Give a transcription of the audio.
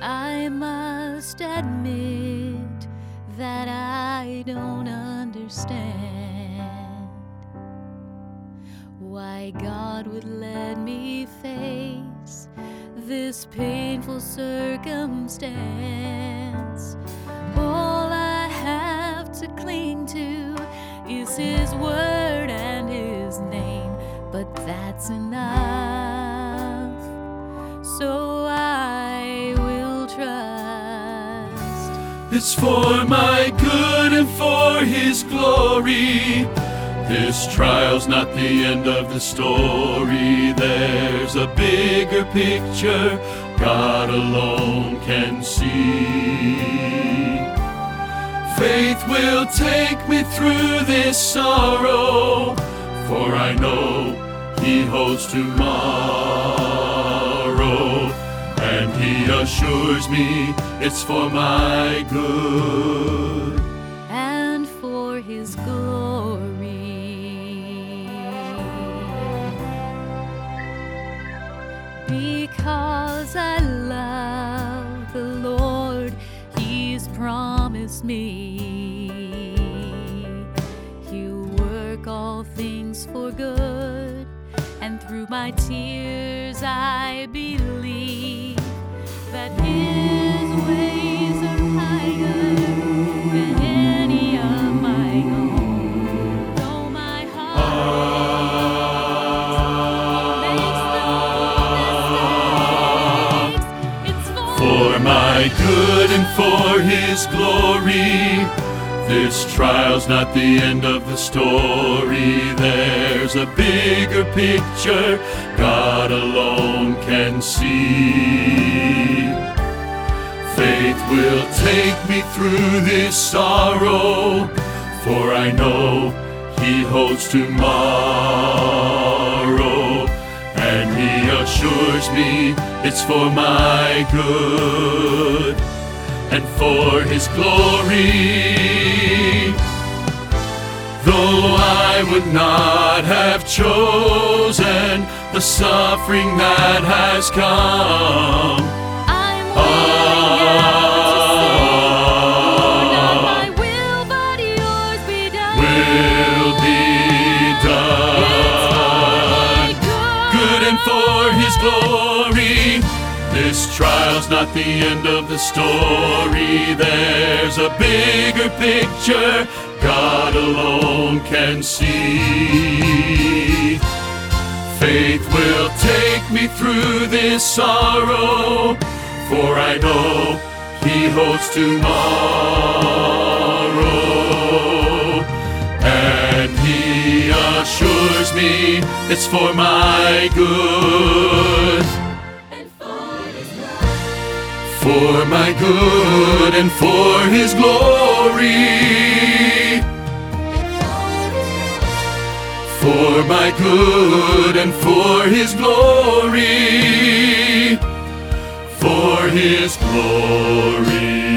I must admit that I don't understand why God would let me face this painful circumstance. All I have to cling to is His word and His name, but that's enough. So I will trust. It's for my good and for His glory. This trial's not the end of the story. There's a bigger picture God alone can see. Faith will take me through this sorrow, for I know He holds tomorrow, and He assures me it's for my good and for His glory. Because I love the Lord, He's promised me He'll work all things for good, and through my tears I believe that His ways are higher than any of my own. Though my heart makes no mistakes, it's for my good and for His glory. This trial's not the end of the story. There's a bigger picture God alone can see. Faith will take me through this sorrow, for I know He holds tomorrow, and He assures me it's for my good and for His glory. Though I would not have chosen the suffering that has come, I'm willing now to say, Lord, not my will, but Yours be done. will be done. Good and for His glory. This trial's not the end of the story. There's a bigger picture God alone can see. Faith will take me through this sorrow, for I know He holds tomorrow, and He assures me it's for my good. For my good and for His glory. For my good and for His glory. For His glory.